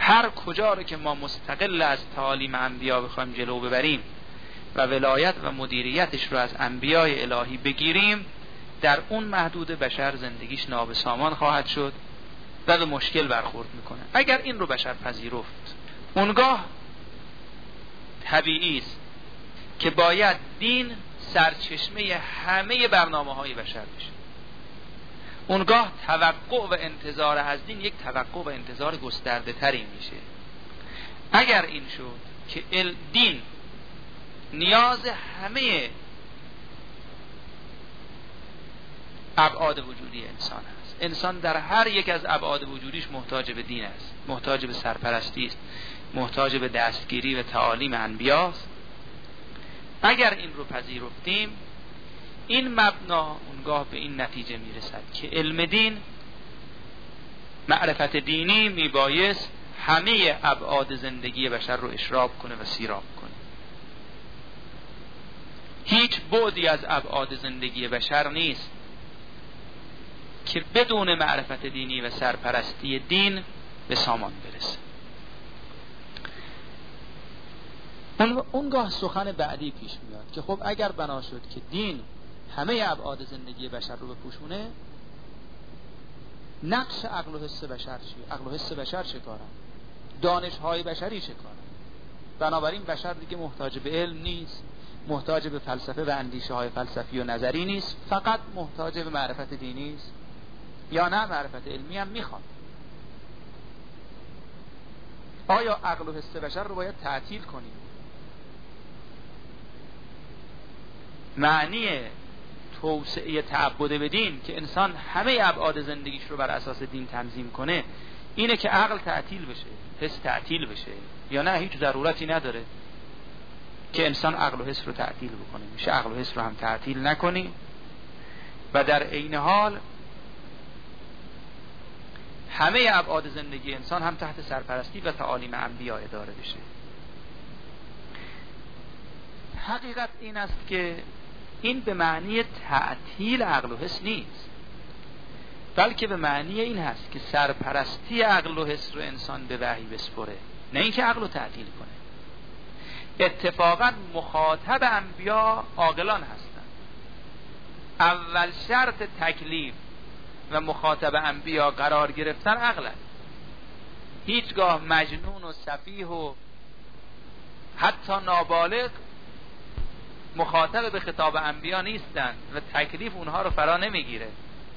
هر کجا رو که ما مستقل از تعالیم انبیا بخوایم جلو ببریم و ولایت و مدیریتش رو از انبیای الهی بگیریم، در اون محدود بشر زندگیش نابسامان خواهد شد و به مشکل برخورد میکنه. اگر این رو بشر پذیرفت، اونگاه طبیعی است که باید دین سرچشمه همه برنامه‌های بشر بشه. اونگاه توقع و انتظار از دین یک توقع و انتظار گسترده تری میشه. اگر این شد که دین نیاز همه ابعاد وجودی انسان است، انسان در هر یک از ابعاد وجودیش محتاج به دین است، محتاج به سرپرستی است، محتاج به دستگیری و تعالیم انبیاست. اگر این رو پذیرفتیم، این مبنا اونگاه به این نتیجه میرسد که علم دین، معرفت دینی میبایست همه ابعاد زندگی بشر رو اشراف کنه و سیراب کنه. هیچ بعدی از ابعاد زندگی بشر نیست که بدون معرفت دینی و سرپرستی دین به سامان برسه. اونگاه سخن بعدی پیش میاد که خب اگر بنا شد که دین همه ابعاد زندگی بشر رو بپوشونه، نقش عقل و حس بشر چیه؟ عقل و حس بشر چه کارن؟ دانش‌های بشری چه کارن؟ بنابراین بشر دیگه محتاج به علم نیست، محتاج به فلسفه و اندیشه‌های فلسفی و نظری نیست، فقط محتاج به معرفت دینی است. یا نه معرفت علمی هم میخواد. آیا عقل و حس بشر رو باید تعطیل کنیم؟ معنی توسعه تعبد به دین که انسان همه ابعاد زندگیش رو بر اساس دین تنظیم کنه اینه که عقل تعطیل بشه، حس تعطیل بشه؟ یا نه هیچ ضرورتی نداره که انسان عقل و حس رو تعطیل بکنه؟ میشه عقل و حس رو هم تعطیل نکنی و در عین حال همه ابعاد زندگی انسان هم تحت سرپرستی و تعالیم انبیا اداره بشه. حقیقت این است که این به معنی تعطیل عقل و حس نیست، بلکه به معنی این هست که سرپرستی عقل و حس رو انسان به وحی بسپره، نه اینکه عقل رو تعطیل کنه. اتفاقا مخاطب انبیا عاقلان هستند. اول شرط تکلیف و مخاطب انبیا قرار گرفتن عقل است. هیچگاه مجنون و سفیه و حتی نابالغ مخاطب به خطاب انبیا نیستند و تکلیف اونها رو فرا نمیگیره.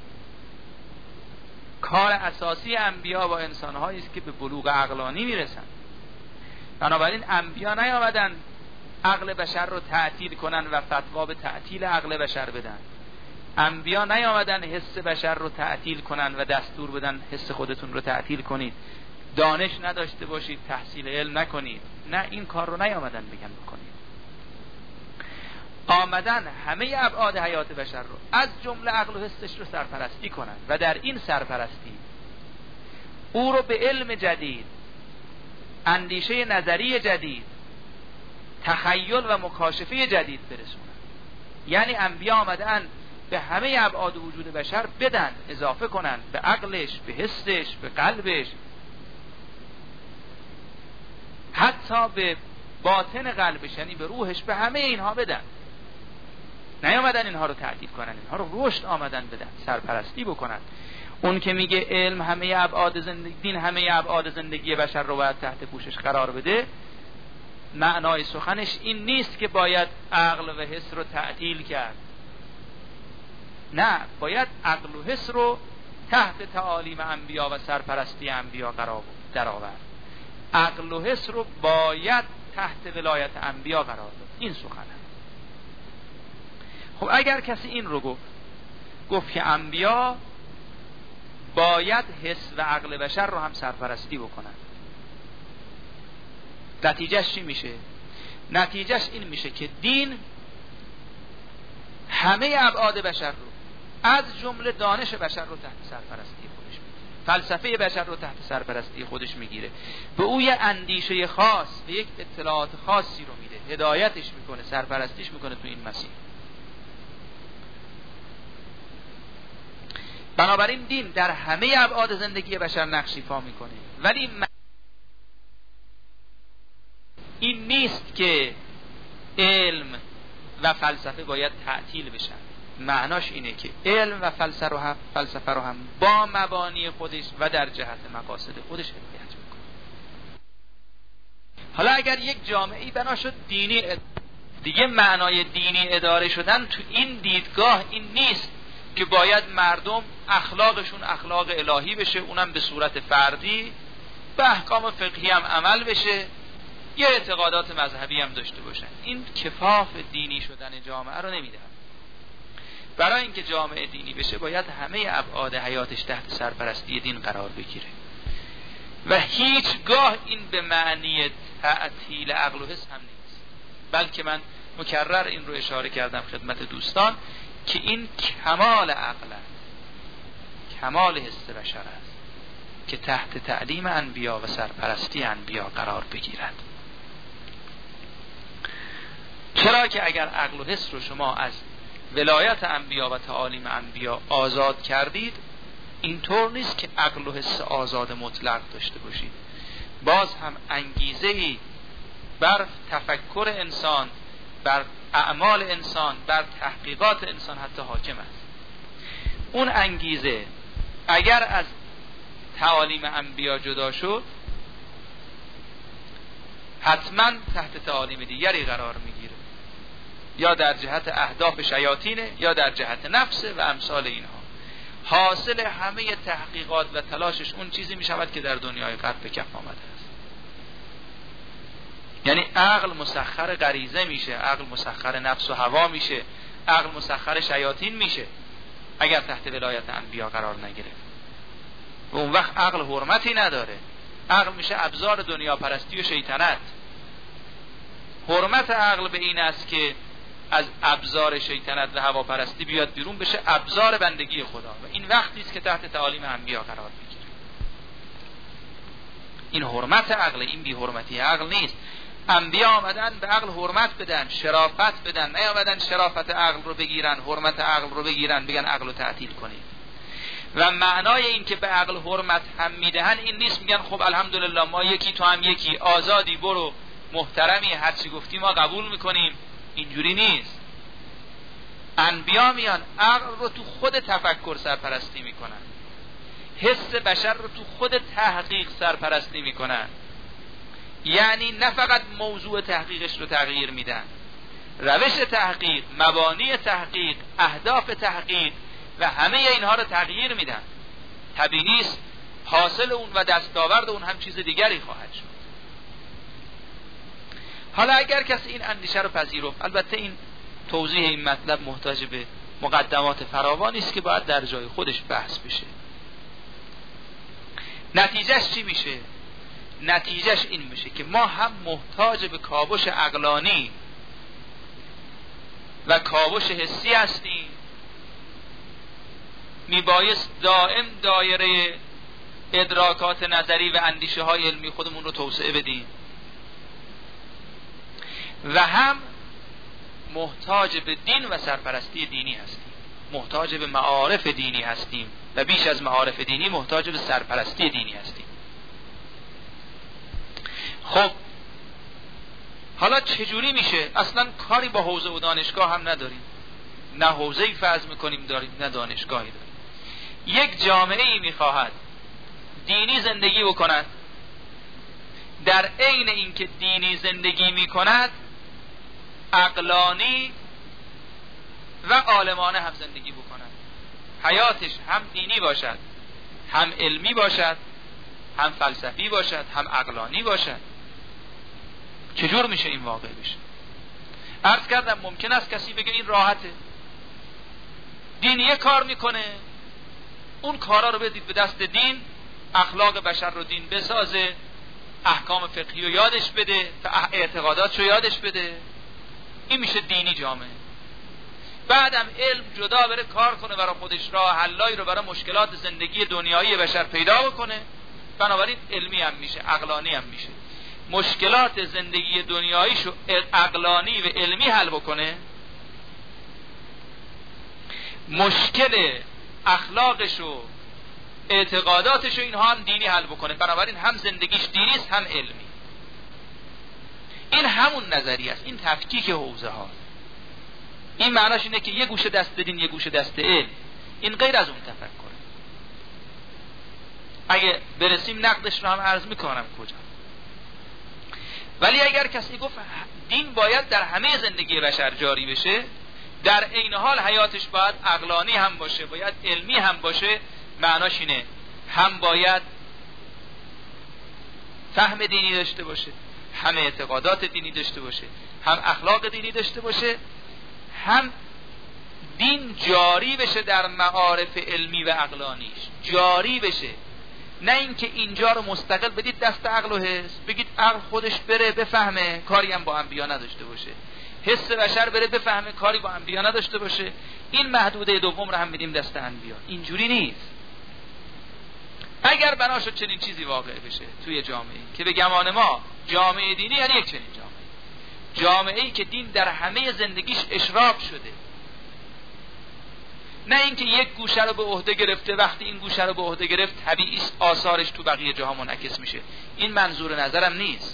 کار اساسی انبیا با انسان‌هایی است که به بلوغ عقلانی میرسن. بنابراین انبیا نیامدن عقل بشر رو تعطیل کنن و فتوا به تعطیل عقل بشر بدن. انبیا نیامدن حس بشر رو تعطیل کنن و دستور بدن حس خودتون رو تعطیل کنید، دانش نداشته باشید، تحصیل علم نکنید. نه، این کار رو نیامدن بگن بکنید. آمدن همه ابعاد حیات بشر رو از جمله عقل و حسش رو سرپرستی کنن و در این سرپرستی او رو به علم جدید، اندیشه نظری جدید، تخیل و مکاشفه جدید برسونن. یعنی انبیا آمدن به همه ابعاد وجود بشر بدن، اضافه کنن به عقلش، به حسش، به قلبش، حتی به باطن قلبش، یعنی به روحش، به همه اینها بدن. نیامدن اینها رو تعطیل کنن، اینها رو رشد آمدن بدن، سرپرستی بکنن. اون که میگه علم همه ابعاد زندگی، دین همه ابعاد زندگی بشر رو باید تحت پوشش قرار بده، معنای سخنش این نیست که باید عقل و حس رو تعطیل کرد. نه، باید عقل و حس رو تحت تعالیم انبیا و سرپرستی انبیا قرار درآورد. عقل و حس رو باید تحت ولایت انبیا قرار داد. این سخنه. خب اگر کسی این رو گفت که انبیا باید حس و عقل بشر رو هم سرپرستی بکنن، نتیجهش چی میشه؟ نتیجهش این میشه که دین همه ابعاد بشر رو از جمله دانش بشر رو تحت سرپرستی خودش میگیره، فلسفه بشر رو تحت سرپرستی خودش میگیره، به او یه اندیشه خاص و یک اطلاعات خاصی رو میده، هدایتش میکنه، سرپرستیش میکنه تو این مسیر. بنابراین دین در همه ابعاد زندگی بشر نقش ایفا میکنه، ولی که علم و فلسفه باید تعطیل بشن. معناش اینه که علم و فلسفه رو هم با مبانی خودش و در جهت مقاصد خودش هدایت میکنه. حالا اگر یک جامعه‌ای بنا شد دینی، دیگه معنای دینی اداره شدن تو این دیدگاه این نیست که باید مردم اخلاقشون اخلاق الهی بشه، اونم به صورت فردی، به احکام فقهی هم عمل بشه، یه اعتقادات مذهبی هم داشته باشن. این کفاف دینی شدن جامعه رو نمیده. برای اینکه جامعه دینی بشه باید همه ابعاد حیاتش تحت سرپرستی دین قرار بگیره و هیچگاه این به معنی تعطیل عقل و حس هم نیست، بلکه من مکرر این رو اشاره کردم خدمت دوستان که این کمال عقل است، کمال حس بشر است که تحت تعلیم انبیا و سرپرستی انبیا قرار بگیرد. چرا که اگر عقل و حس رو شما از ولایت انبیا و تعالیم انبیا آزاد کردید، اینطور نیست که عقل و حس آزاد مطلق داشته باشید، باز هم انگیزه‌ای بر تفکر انسان، بر اعمال انسان، بر تحقیقات انسان حتی حاکم است. اون انگیزه اگر از تعالیم انبیا جدا شد حتما تحت تعالیم دیگری قرار میگیره، یا در جهت اهداف شیاطینه یا در جهت نفسه و امثال اینها. حاصل همه تحقیقات و تلاشش اون چیزی میشود که در دنیای غرب به کف آمده است. یعنی عقل مسخر غریزه میشه، عقل مسخر نفس و هوا میشه، عقل مسخر شیاطین میشه اگر تحت ولایت انبیا قرار نگیره. و اون وقت عقل حرمتی نداره، عقل میشه ابزار دنیا پرستی و شیطنت. حرمت عقل به این است که از ابزار شیطنت و هواپرستی بیاد بیرون، بشه ابزار بندگی خدا و این وقتی است که تحت تعالیم انبیا قرار میگیره. این حرمت عقل، این بی حرمتی عقل نیست. انبیا آمدن به عقل حرمت بدن، شرافت بدن، نیامدن شرافت عقل رو بگیرن، حرمت عقل رو بگیرن بگن عقل رو تعطیل کنید. و معنای این که به عقل حرمت هم میدهن این نیست میگن خب الحمدلله ما یکی تو هم یکی، آزادی، برو، محترمی، هر چی گفتی ما قبول میکنیم. اینجوری نیست. انبیا میان عقل رو تو خود تفکر سرپرستی میکنن، حس بشر رو تو خود تحقیق سرپرستی میکنن. یعنی نه فقط موضوع تحقیقش رو تغییر میدن، روش تحقیق، مبانی تحقیق، اهداف تحقیق و همه اینها رو تغییر میدن. طبیعی است حاصل اون و دستاورد اون هم چیز دیگری خواهد شد. حالا اگر کسی این اندیشه رو پذیرفت، البته این توضیح این مطلب محتاج به مقدمات فراوانی است که باید در جای خودش بحث بشه. نتیجهش چی میشه؟ نتیجهش این میشه که ما هم محتاج به کاوش عقلانی و کاوش حسی هستیم. میبایست دائم دایره ادراکات نظری و اندیشه های علمی خودمون رو توسعه بدیم و هم محتاج به دین و سرپرستی دینی هستیم، محتاج به معارف دینی هستیم و بیش از معارف دینی محتاج به سرپرستی دینی هستیم. خب حالا چجوری میشه؟ اصلا کاری با حوزه و دانشگاه هم نداریم، نه حوزه‌ای فرض میکنیم داریم نه دانشگاهی داریم. یک جامعه ای میخواهد دینی زندگی بکند، در عین اینکه دینی زندگی میکند عقلانی و عالمانه هم زندگی بکند، حیاتش هم دینی باشد، هم علمی باشد، هم فلسفی باشد، هم عقلانی باشد. چجور میشه این واقع بشه؟ عرض کردم ممکن است کسی بگه این راحته، دینیه کار میکنه، اون کارا رو بدید به دست دین، اخلاق بشر رو دین بسازه، احکام فقهی رو یادش بده، اعتقادات رو یادش بده، این میشه دینی جامعه. بعدم علم جدا بره کار کنه برای خودش، راه حلایی رو برای مشکلات زندگی دنیایی بشر پیدا بکنه، بنابراین علمی هم میشه، عقلانی هم میشه. مشکلات زندگی دنیاییشو عقلانی و علمی حل بکنه، مشکل اخلاقشو، اعتقاداتشو، اینها هم دینی حل بکنه، بنابراین هم زندگیش دینی است هم علمی. این همون نظریه است، این تفکیک حوزه ها. این معناش اینه که یه گوشه دست دین، یه گوشه دست علم. این غیر از اون تفکره. اگه برسیم نقدش رو هم عرض میکنم کجا. ولی اگر کسی گفت دین باید در همه زندگی بشر جاری بشه، در عین حال حیاتش باید عقلانی هم باشه، باید علمی هم باشه، معناش اینه هم باید فهم دینی داشته باشه، هم اعتقادات دینی داشته باشه، هم اخلاق دینی داشته باشه، هم دین جاری بشه در معارف علمی و عقلانیش، جاری بشه. نه اینکه اینجا رو مستقل بدید دست عقل و حس، بگید عقل خودش بره بفهمه، کاری هم با انبیا نداشته باشه، حس بشر بره بفهمه، کاری با انبیا نداشته باشه، این محدوده دوم رو هم بدیم دست انبیا. اینجوری نیست. اگر بنا شد چنین چیزی واقع بشه توی جامعه که به گمان ما جامعه دینی یعنی یک چنین جامعه‌ای که دین در همه زندگیش اشراف شده، نه اینکه یک گوشه رو به عهده گرفته، وقتی این گوشه رو به عهده گرفت طبیعی است آثارش تو بقیه جاها منعکس میشه. این منظور نظرم نیست.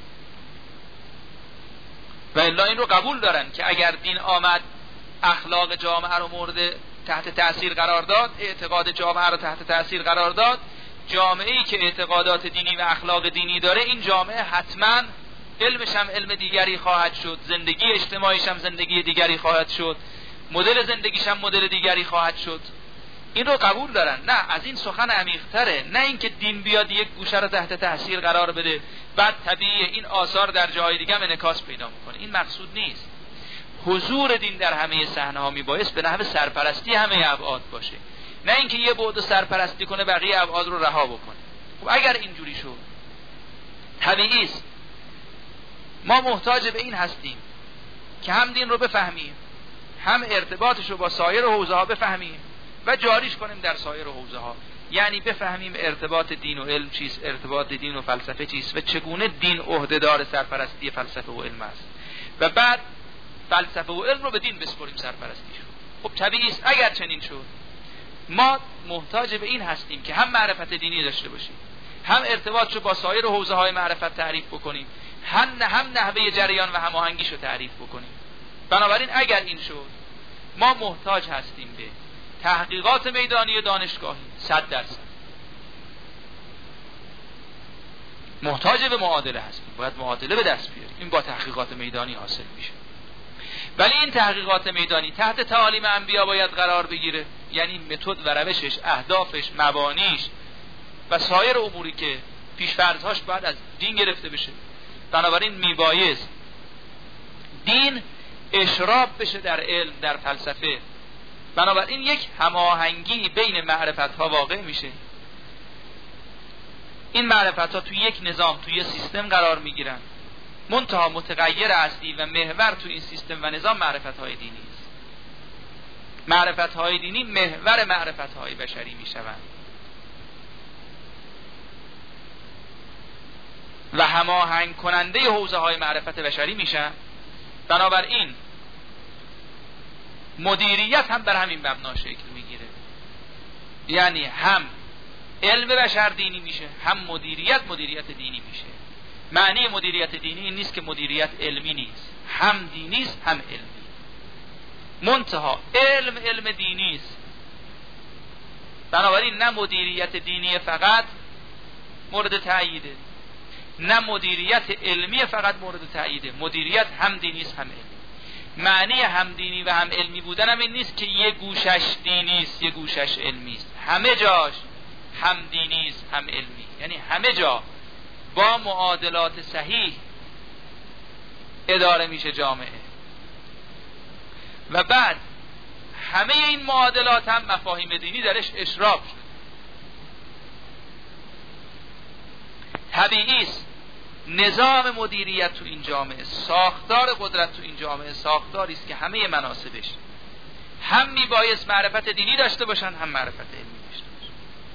و الا این رو قبول دارن که اگر دین آمد اخلاق جامعه رو مورد تحت تأثیر قرار داد، اعتقاد جامعه رو تحت تأثیر قرار داد، جامعه‌ای که اعتقادات دینی و اخلاق دینی داره، این جامعه حتما علمش هم علم دیگری خواهد شد، زندگی اجتماعیش هم زندگی دیگری خواهد شد، مدل زندگیش هم مدل دیگری خواهد شد. این رو قبول دارن. نه، از این سخن عمیق‌تره. نه اینکه دین بیاد یک گوشه رو تحت تأثیر قرار بده بعد طبیعی این آثار در جای دیگه انعکاس پیدا میکنه. این مقصود نیست. حضور دین در همه صحنه‌ها میبایست به نحو سرپرستی همه ابعاد باشه، نه اینکه یه بعد سرپرستی کنه بقیه ابعاد رو رها بکنه. خب اگر اینجوری شد طبیعی است ما محتاج به این هستیم که هم دین رو بفهمیم، هم ارتباطش رو با سایر حوزه ها بفهمیم و جاریش کنیم در سایر حوزه ها. یعنی بفهمیم ارتباط دین و علم چیست، ارتباط دین و فلسفه چیست و چگونه دین عهدهدار سرپرستی فلسفه و علم است، و بعد فلسفه و علم رو به دین بسپریم سرپرستیش رو. خب طبیعی است اگر چنین شد ما محتاج به این هستیم که هم معرفت دینی داشته باشیم، هم ارتباطش رو با سایر حوزه های معرفت تعریف بکنیم، هم نحوه جریان و هماهنگیش رو تعریف بکنیم. بنابراین اگر این شد ما محتاج هستیم به تحقیقات میدانی و دانشگاهی 100%. محتاج به معادله هستیم، باید معادله به دست بیاریم. این با تحقیقات میدانی حاصل میشه. ولی این تحقیقات میدانی تحت تعالیم انبیا باید قرار بگیره، یعنی متد و روشش، اهدافش، مبانیش و سایر اموری که پیش‌فرض‌هاش باید از دین گرفته بشه. بنابراین میبایست دین اشراف بشه در علم، در فلسفه. بنابراین یک هماهنگی بین معرفت‌ها واقع میشه. این معرفت‌ها توی یک نظام، توی یک سیستم قرار میگیرن. منتها متغیر اصلی و محور توی این سیستم و نظام معرفت‌های دینی است. معرفت‌های دینی محور معرفت‌های بشری میشوند و هماهنگ کننده حوزه‌های معرفت بشری میشن. بنابراین مدیریت هم بر همین مبنا شکل میگیره، یعنی هم علم بشر دینی میشه، هم مدیریت دینی میشه. معنی مدیریت دینی این نیست که مدیریت علمی نیست، هم دینی است هم علمی. منتها علم دینی است. بنابراین نه مدیریت دینی فقط مورد تأییده، نه مدیریت علمی فقط مورد تأییده. مدیریت هم دینی است هم علمی. معنی هم دینی و هم علمی بودن هم این نیست که یه گوشش دینی است یه گوشش علمی است. همه جاش هم دینی است هم علمی، یعنی همه جا با معادلات صحیح اداره میشه جامعه. و بعد همه این معادلات هم مفاهیم دینی درش اشراف شد. طبیعی است نظام مدیریت تو این جامعه، ساختار قدرت تو این جامعه ساختاری است که همه مناسبش هم میبایست معرفت دینی داشته باشن هم معرفت علمی داشته باشن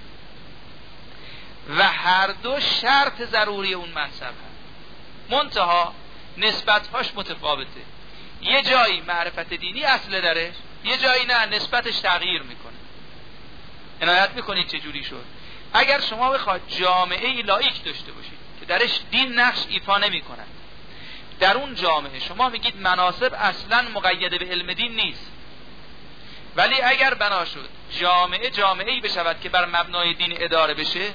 و هر دو شرط ضروری اون منصب هست. منتها نسبت‌هاش متفاوته. یه جایی معرفت دینی اصل درش، یه جایی نه، نسبتش تغییر میکنه. عنایت میکنید چه جوری شد؟ اگر شما بخواید جامعه لاییک داشته باشید که درش دین نقش ایفا نمی‌کند، در اون جامعه شما میگید مناصب اصلا مقید به علم دین نیست، ولی اگر بنا شد جامعه‌ای بشود که بر مبنای دین اداره بشه،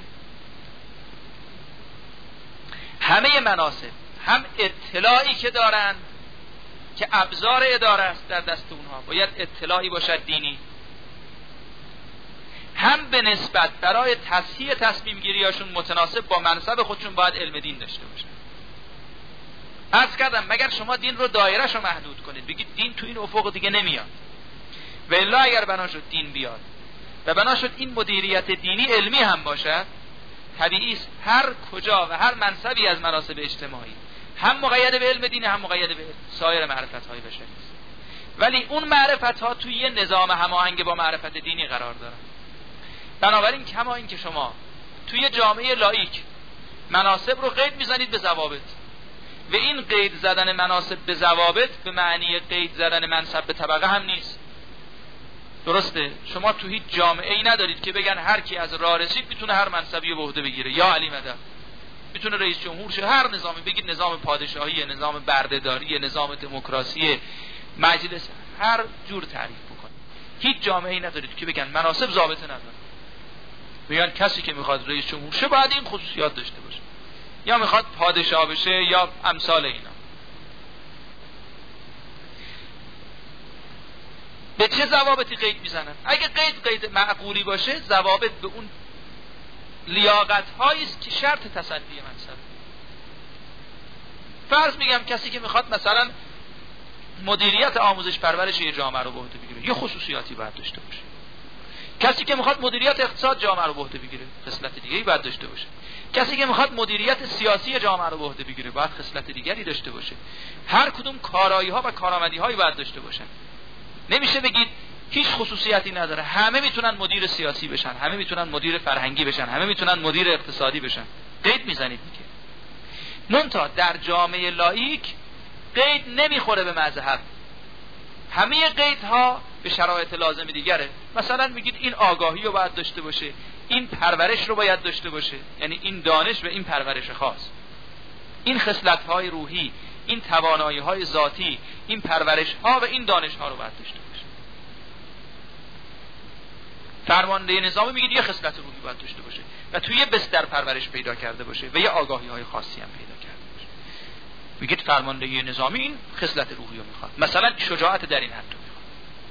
همه مناصب هم اطلاعی که دارند که ابزار اداره است در دست اونها باید اطلاعی باشد دینی، هم به نسبت برای تصحیح تصمیم گیریاشون متناسب با منصب خودشون باید علم دین داشته باشن. عرض کردم مگر شما دین رو دایره‌شو محدود کنید، بگید دین تو این افق دیگه نمیاد، و الا اگر بنا شد دین بیاد و بنا شد این مدیریت دینی علمی هم باشد، طبیعی است هر کجا و هر منصبی از مناصب اجتماعی هم مقید به علم دین هم مقید به سایر معرفت‌های بشری است، ولی اون معرفت‌ها توی یه نظام هماهنگ با معرفت دینی قرار دارن. بنابراین کما این که شما توی جامعه لاییک مناصب رو قید میزنید به ضوابط، و این قید زدن مناصب به ضوابط به معنی قید زدن منصب به طبقه هم نیست. درسته؟ شما تو هیچ جامعه ای ندارید که بگن هر کی از راه رسید میتونه هر منصبی رو به عهده بگیره، یا علی مدد میتونه رئیس جمهور شه، هر نظامی، بگید نظام پادشاهی، نظام بردهداری، نظام دموکراسی، مجلس، هر جور تعریف بکنید. هیچ جامعه ای ندارید که بگن مناصب ضابطه نداره، بگن کسی که میخواد رئیس جمهور شه باید این خصوصیات داشته باشه، یا میخواد پادشاه بشه، یا امثال اینا. به چه ضوابطی قید میزنن؟ اگه قید معقولی باشه، ضوابط به اون لیاقت هایی است که شرط تصدی منصب. فرض میگم کسی که میخواد مثلا مدیریت آموزش پرورش یه جامعه رو به عهده بگیره، یه خصوصیاتی باید داشته باشه. کسی که میخواد مدیریت اقتصاد جامعه رو به عهده بگیره، خصلت دیگه‌ای باید داشته باشه. کسی که میخواد مدیریت سیاسی جامعه رو به عهده بگیره، باید خصلت دیگری داشته باشه. هر کدوم کارایی‌ها و کارآمدی‌هایی باید داشته باشن. نمیشه بگید هیچ خصوصیتی نداره، همه میتونن مدیر سیاسی بشن، همه میتونن مدیر فرهنگی بشن، همه میتونن مدیر اقتصادی بشن. قید میزنید دیگه. منتها در جامعه لاییک قید نمیخوره به مذهب، همه قیدها به شرایط لازم دیگره. مثلا میگید این آگاهی رو باید داشته باشه، این پرورش رو باید داشته باشه، یعنی این دانش و این پرورش خاص، این خصلت‌های روحی، این توانایی‌های ذاتی، این پرورش‌ها و این دانش‌ها رو باید داشته باشه. فرمانده نظامی میگید یه خصلت روحی باید داشته باشه و توی یه بستر پرورش پیدا کرده باشه و یه آگاهی‌های خاصی هم پیدا کرده باشه. میگید فرمانده نظامی این خصلت روحی رو میخواد، مثلا شجاعت در این حد رو میخواد،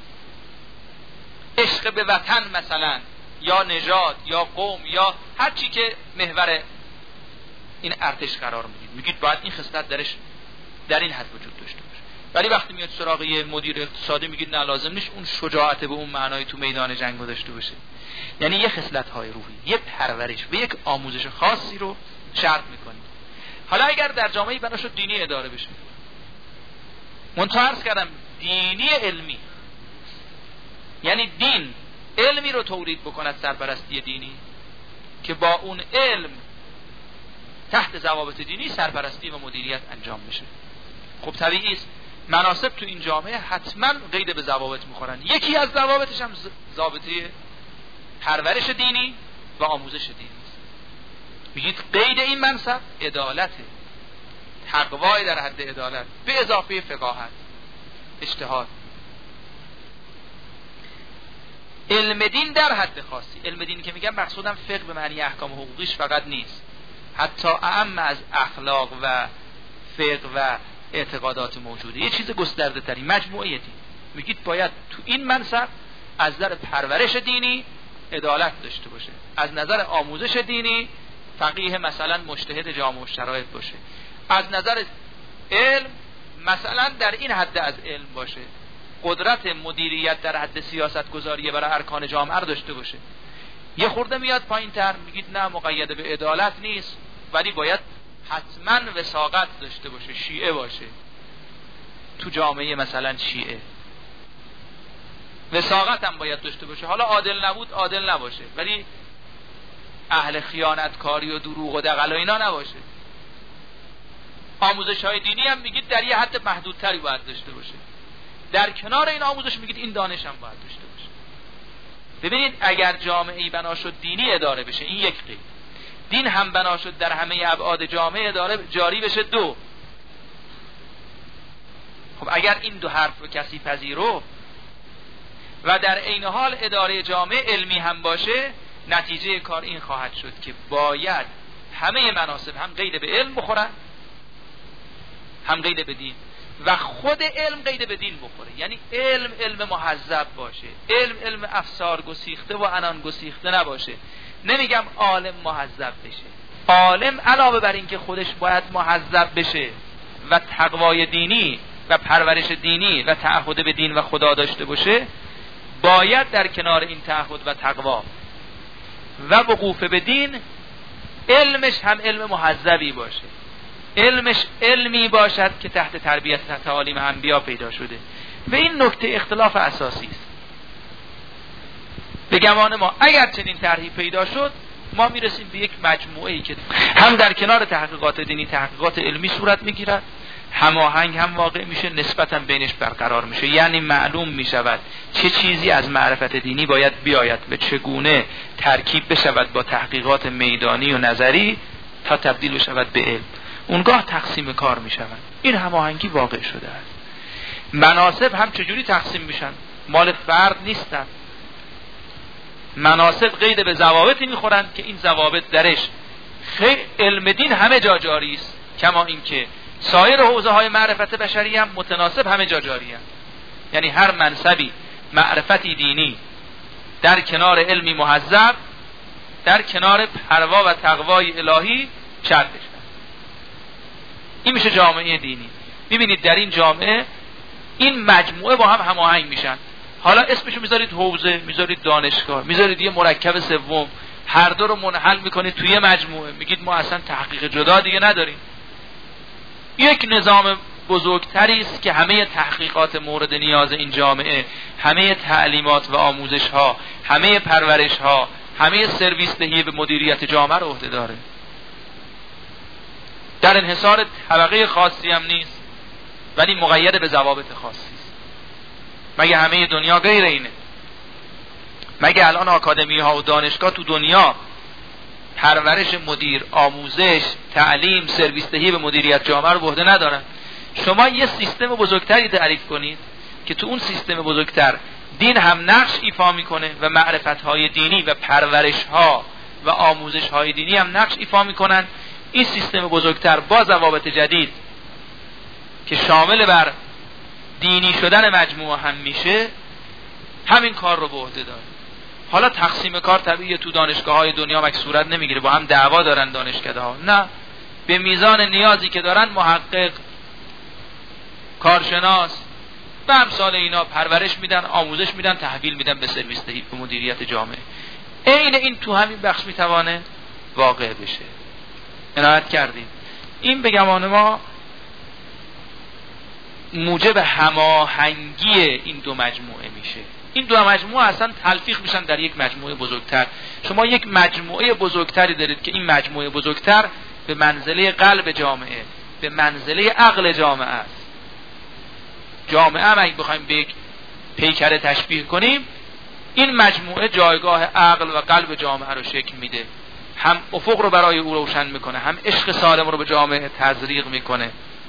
عشق به وطن مثلا، یا نژاد، یا قوم، یا هر چی که محور این ارتش قرار میگید باید این خصلت درش در این حد وجود داشته باشه. ولی وقتی میاد سراغ یه مدیر اقتصادی میگید نه لازم نیست اون شجاعت به اون معنای تو میدان جنگ داشته باشه. یعنی یه خصلت‌های روحی، یه پرورش و یک آموزش خاصی رو شرط میکنید. حالا اگر در جامعه بنا شد دینی اداره بشه، منتها عرض کردم دینی علمی، یعنی دین علمی رو تولید بکند، سرپرستی دینی که با اون علم تحت ضوابط دینی سرپرستی و مدیریت انجام بشه. خب طبیعی است مناسب تو این جامعه حتما قید به ضوابط میخورن. یکی از ضوابطش هم ضابطه پرورش دینی و آموزش دینی است. میگید قید این منصب عدالته، تقوای در حد عدالت به اضافه فقاهت، اجتهاد. علم دین در حد خاصی، علم دین که میگم مقصودم فقه به معنی احکام حقوقیش فقط نیست، حتی اعم از اخلاق و فقه و اعتقادات موجوده، یه چیز گسترده تری، مجموعه دین. میگید باید تو این منصب از نظر پرورش دینی عدالت داشته باشه، از نظر آموزش دینی فقیه مثلا مجتهد جامع الشرایط باشه، از نظر علم مثلا در این حد از علم باشه، قدرت مدیریت در حد سیاست گذاری برای ارکان جامعه رو داشته باشه. یه خورده میاد پایین تر میگید نه مقید به عدالت نیست، ولی باید حتما وثاقت داشته باشه، شیعه باشه تو جامعه، مثلا شیعه وثاقت هم باید داشته باشه. حالا عادل نبود عادل نباشه، ولی اهل خیانتکاری و دروغ و دغل و اینا نباشه. آموزش های دینی هم میگید در یه حد محدودتری باید داشته باشه. در کنار این آموزش میگید این دانش هم باید داشته باشه. ببینید اگر جامعه‌ای بنا شد دینی اداره بشه، این یک قید. دین هم بنا شد در همه ابعاد جامعه اداره جاری بشه، دو. خب اگر این دو حرف رو کسی پذیرفت و در عین حال اداره جامعه علمی هم باشه، نتیجه کار این خواهد شد که باید همه مناصب هم قید به علم بخورن، هم قید به دین، و خود علم قید به دین بخوره. یعنی علم محذب باشه، علم افسار گسیخته و عنان گسیخته نباشه. نمیگم عالم محذب بشه، عالم علاوه بر این که خودش باید محذب بشه و تقوای دینی و پرورش دینی و تعهد به دین و خدا داشته باشه، باید در کنار این تعهد و تقوا و وقوف به دین علمش هم علم محذبی باشه، علمش علمی باشد که تحت تربیت تعالیم انبیا پیدا شده. و این نکته اختلاف اساسی است. به گمان ما اگر چنین طرحی پیدا شد، ما میرسیم به یک مجموعه‌ای که هم در کنار تحقیقات دینی تحقیقات علمی صورت میگیرد، هماهنگ هم واقع میشه، نسبتاً بینش برقرار میشه. یعنی معلوم میشود چه چیزی از معرفت دینی باید بیاید و چگونه ترکیب بشود با تحقیقات میدانی و نظری تا تبدیل بشود به علم. اونگاه تقسیم کار میشود. این هماهنگی واقع شده است. مناصب هم چجوری تقسیم میشن؟ مال فرد نیستن. مناصب قید به ضوابطی میخورن که این ضوابط درش خیلی علم دین همه جا جاری است، کما اینکه سایر حوزه های معرفت بشری هم متناسب همه جا جاری است. یعنی هر منصبی معرفتی دینی در کنار علمی محذب، در کنار پروا و تقوای الهی شرط بشه. این میشه جامعه دینی. میبینید در این جامعه این مجموعه با هم هماهنگ میشن. حالا اسمشو میذارید حوزه، میذارید دانشگاه، میذارید یه مرکب سوم، هر دو رو منحل میکنید توی مجموعه، میگید ما اصلا تحقیق جدا دیگه نداریم. یک نظام بزرگتری است که همه تحقیقات مورد نیاز این جامعه، همه تعلیمات و آموزش ها، همه پرورش ها، همه سرویس دهی به مدیریت جامعه رو عهده داره. در انحصار طبقه خاصی هم نیست، ولی مقید به ضوابط خاصی است. مگه همه دنیا غیر اینه؟ مگه الان آکادمی ها و دانشگاه تو دنیا پرورش مدیر، آموزش، تعلیم، سرویس دهی به مدیریت جامعه رو به عهده ندارن؟ شما یه سیستم بزرگتری تعریف کنید که تو اون سیستم بزرگتر دین هم نقش ایفا میکنه و معرفت های دینی و پرورش ها و آموزش های دینی هم نقش ایفا میکنن. این سیستم بزرگتر با ضوابط جدید که شامل بر دینی شدن مجموعه هم میشه، همین کار رو به عهده داره. حالا تقسیم کار طبیعیه تو دانشگاه های دنیا مگه صورت نمیگیره؟ با هم دعوا دارن دانشکده ها؟ نه، به میزان نیازی که دارن محقق، کارشناس و امثال اینا پرورش میدن، آموزش میدن، تحویل میدن به سرویس دهی به مدیریت جامعه. این تو همین بخش میتوانه واقع بشه. عنایت کردیم. این به گمان ما موجب هماهنگی این دو مجموعه میشه. این دو مجموعه اصلا تلفیق میشن در یک مجموعه بزرگتر. شما یک مجموعه بزرگتری دارید که این مجموعه بزرگتر به منزله قلب جامعه، به منزله عقل جامعه است. جامعه هم اگه بخوایم به یک پیکره تشبیه کنیم، این مجموعه جایگاه عقل و قلب جامعه رو شکل میده، هم افق رو برای او روشن میکنه، هم عشق سالم رو به جامعه تزریق میکنه.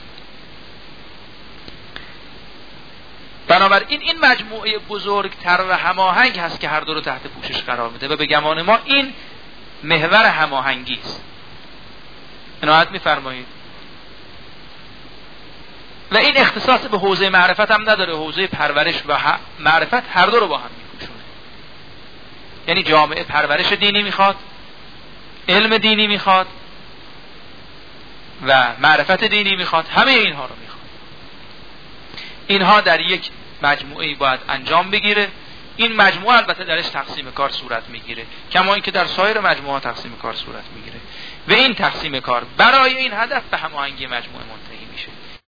بنابراین این مجموعه بزرگتر و هماهنگ هست که هر دو رو تحت پوشش قرار میده و به گمان ما این محور هماهنگی است. عنایت میفرمایید. و این اختصاص به حوزه معرفت هم نداره، حوزه پرورش و معرفت هر دو رو با هم میپوشونه. یعنی جامعه پرورش دینی میخواد، علم دینی میخواد و معرفت دینی میخواد، همه اینها رو میخواد. اینها در یک مجموعه باید انجام بگیره. این مجموعه البته درش تقسیم کار صورت میگیره، کما اینکه در سایر مجموعه تقسیم کار صورت میگیره و این تقسیم کار برای این هدف به هماهنگی مجموعه منتهی میشه.